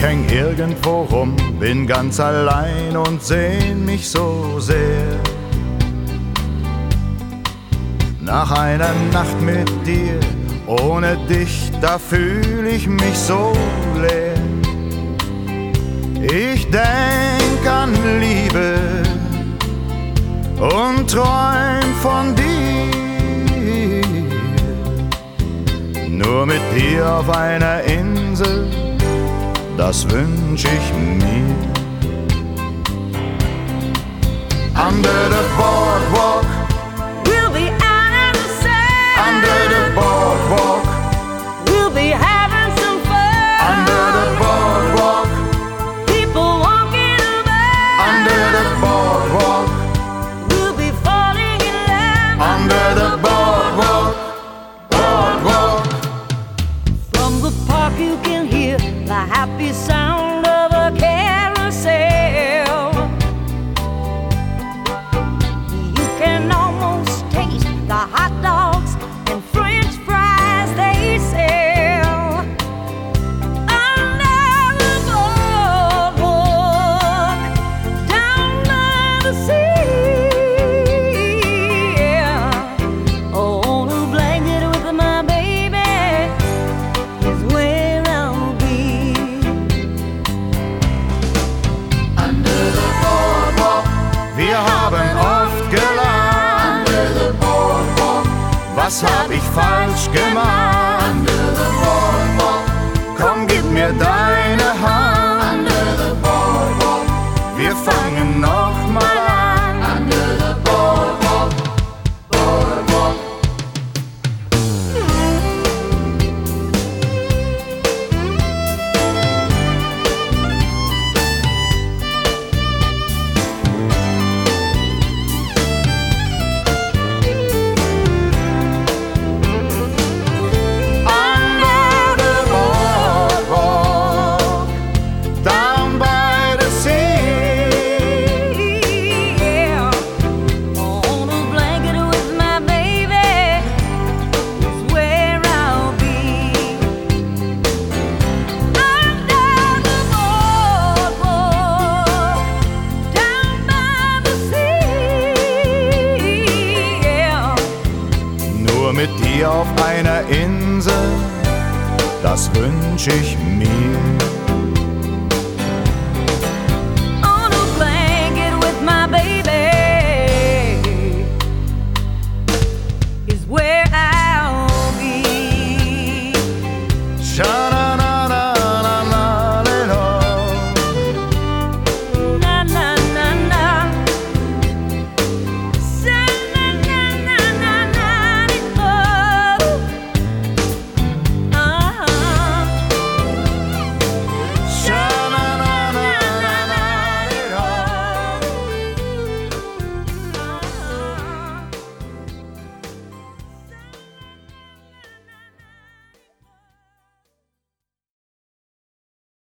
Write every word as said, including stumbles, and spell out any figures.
häng irgendwo rum, bin ganz allein und sehn mich so sehr nach einer Nacht mit dir. Ohne dich, da fühl ich mich so leer. Ich denk an Liebe und träum von dir. Nur mit dir auf einer Insel, das wünsch ich mir. Under the boardwalk, we'll be out in the sun. under the boardwalk, We'll be having some fun. under the boardwalk, People walking by. under the boardwalk, We'll be falling in love. under the boardwalk, boardwalk. From the park you can hear the happy sound of a carousel. You can almost taste the hot dogs and French fries they sell. Under the boardwalk, down by the sea. Oh, on a blanket with my baby is where I'll be. Under the boardwalk, wir haben oft gelacht. Under the boardwalk, was hab ich falsch gemacht? Under the boardwalk, komm, gib mir deine Hand. Under the boardwalk, wir fangen noch mal an. Under the boardwalk, boardwalk. Under the boardwalk, down by the sea. Yeah. On a blanket with my baby is where I'll be. Under the boardwalk, down by the sea. Yeah. Nur mit dir auf einer Insel, das wünsch ich mir.